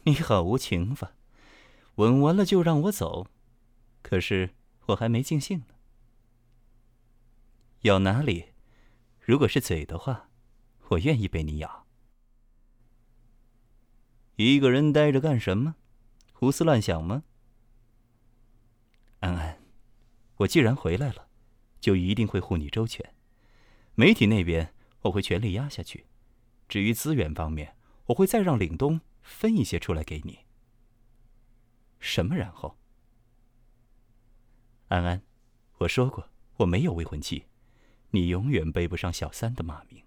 你好无情吧？吻完了就让我走，可是我还没尽兴呢。咬哪里？如果是嘴的话，我愿意被你咬。一个人呆着干什么？胡思乱想吗？安安，我既然回来了，就一定会护你周全。媒体那边我会全力压下去，至于资源方面，我会再让岭东分一些出来给你。什么然后？安安，我说过我没有未婚妻，你永远背不上小三的骂名。